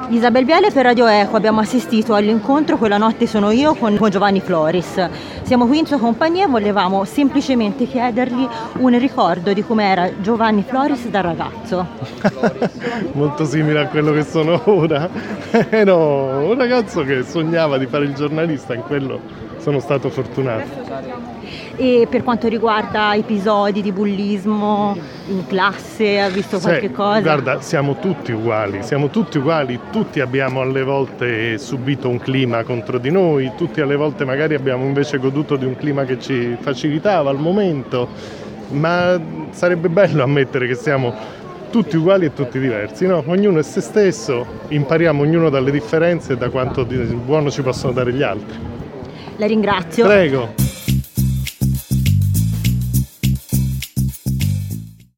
Isabel Biele per Radio Eco. Abbiamo assistito all'incontro Quella notte sono io con Giovanni Floris. Siamo qui in sua compagnia e volevamo semplicemente chiedergli un ricordo di come era Giovanni Floris da ragazzo. Molto simile a quello che sono ora. Ero un ragazzo che sognava di fare il giornalista, in quello sono stato fortunato. E per quanto riguarda episodi di bullismo in classe, ha visto qualche cosa? Guarda, siamo tutti uguali, tutti abbiamo alle volte subito un clima contro di noi, tutti alle volte magari abbiamo invece goduto di un clima che ci facilitava al momento, ma sarebbe bello ammettere che siamo tutti uguali e tutti diversi, no? Ognuno è se stesso, impariamo ognuno dalle differenze e da quanto di buono ci possono dare gli altri. La ringrazio. Prego.